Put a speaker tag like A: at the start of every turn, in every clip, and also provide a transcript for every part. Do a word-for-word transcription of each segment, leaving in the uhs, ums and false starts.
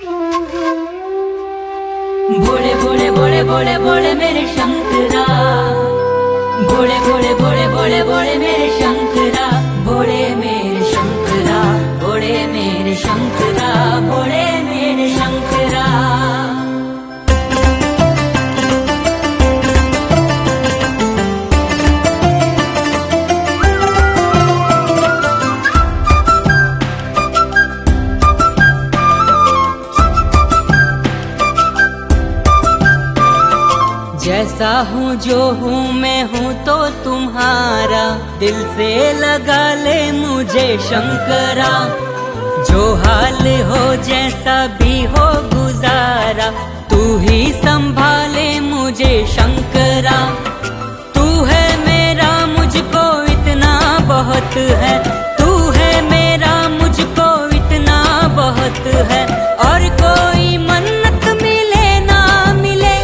A: भोले भोले भोले भोले भोले मेरे शंकरा, भोले भोले भोले भोले भोले मेरे शंकरा, भोले मेरे शंकरा, भोले मेरे शंकरा, भोले मेरे शंकरा। जैसा हूँ जो हूँ मैं हूँ तो तुम्हारा, दिल से लगा ले मुझे शंकरा। जो हाल हो जैसा भी हो गुजारा, तू ही संभाले मुझे शंकरा। तू है मेरा मुझको इतना बहुत है, तू है मेरा मुझको इतना बहुत है। और कोई मन्नत मिले ना मिले,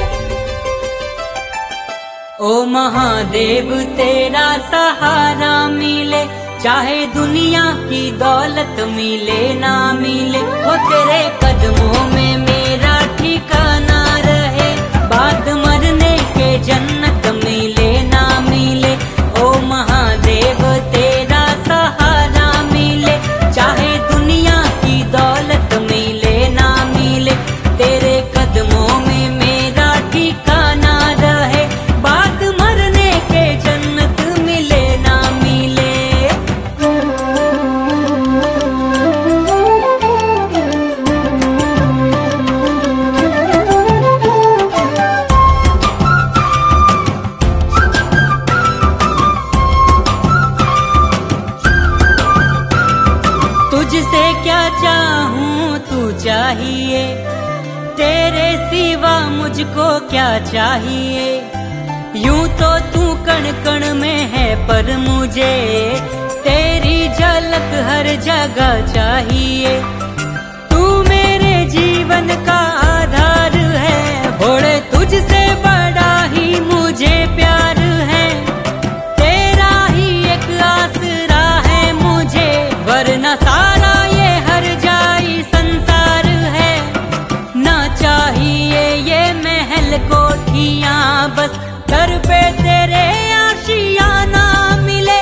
A: ओ महादेव तेरा सहारा मिले। चाहे दुनिया की दौलत मिले ना मिले, ओ तेरे कदमों में मेरा ठिकाना रहे। बाद मरने के जन्नत मिले ना मिले, ओ महादेव तेरा सहारा मिले। चाहे दुनिया की दौलत मिले ना मिले, तेरे कदमों में मेरा ठिकाना रहे। बाद मरने के जन्नत मिले ना मिले। तुझसे क्या चाहूँ तू चाहिए, तेरे सिवा मुझको क्या चाहिए। यूं तो तू कण कण में है पर मुझे तेरी झलक हर जगह चाहिए। तू मेरे जीवन का आधार है, भोले तुझसे बड़ा ही मुझे प्यार है। तेरा ही एक आसरा है मुझे, वरना सारा ये हर जाई संसार है। ना चाहिए ये महल कोठियां, बस घर पे तेरे आशियाना मिले।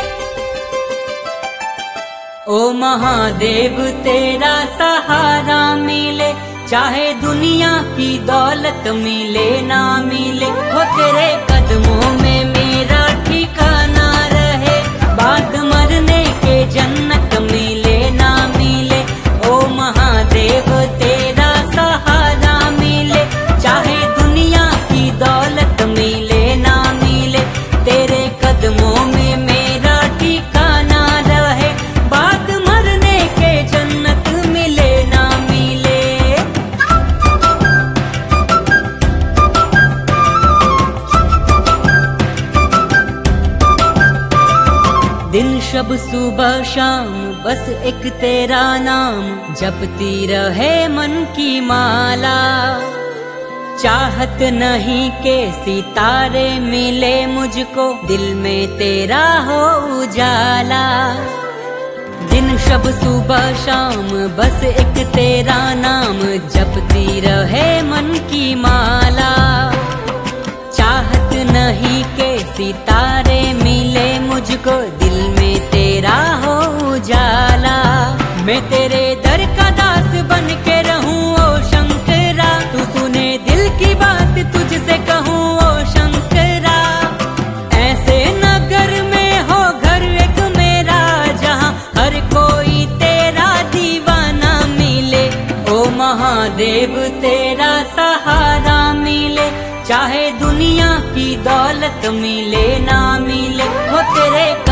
A: ओ महादेव तेरा सहारा मिले। चाहे दुनिया की दौलत मिले ना मिले, हो तेरे कदमों में मेरा ठिकाना रहे। बाद मरने के जन्नत मिले ना मिले, ओ महादेव तेरा सहारा मिले। चाहे दुनिया की दौलत मिले ना मिले, तेरे कदमों में मेरा ठिकाना रहे। बाद मरने के जन्नत मिले ना मिले। दिन शब सुबह शाम बस एक तेरा नाम, जपती रहे मन की माला। चाहत नहीं के सितारे मिले मुझको, दिल में तेरा हो उजाला। दिन शब सुबह शाम बस एक तेरा नाम, जपती रहे मन की माला। चाहत नहीं के सितारे मिले मुझको, दिल में तेरा हो उजाला। मैं तेरे दर का दास बन के रहूं ओ शंकरा, तू सुने दिल की बात तुझसे कहूं ओ शंकरा। ऐसे नगर में हो घर एक मेरा, जहां हर कोई तेरा दीवाना मिले। ओ महादेव तेरा सहारा मिले। चाहे दुनिया की दौलत मिले ना मिले, हो तेरे